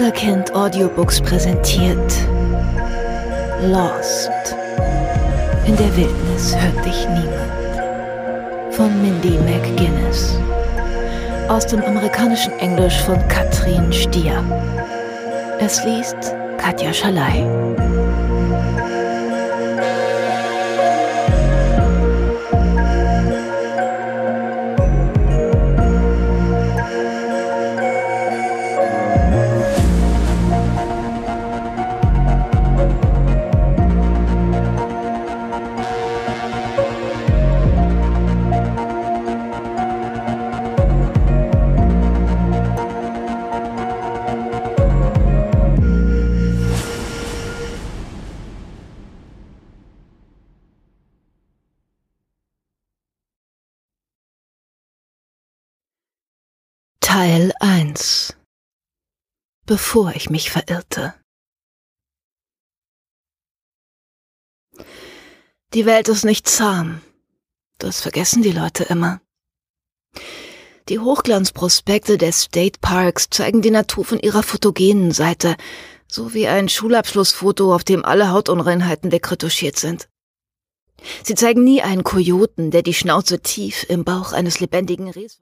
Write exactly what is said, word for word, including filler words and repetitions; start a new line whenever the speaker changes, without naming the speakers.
Wunderkind Audiobooks präsentiert Lost. In der Wildnis hört dich niemand. Von Mindy McGinnis. Aus dem amerikanischen Englisch von Katrin Stier. Es liest Katja Schalay. Teil eins. Bevor ich mich verirrte. Die Welt ist nicht zahm. Das vergessen die Leute immer. Die Hochglanzprospekte des State Parks zeigen die Natur von ihrer photogenen Seite, so wie ein Schulabschlussfoto, auf dem alle Hautunreinheiten wegretuschiert sind. Sie zeigen nie einen Kojoten, der die Schnauze tief im Bauch eines lebendigen Rehs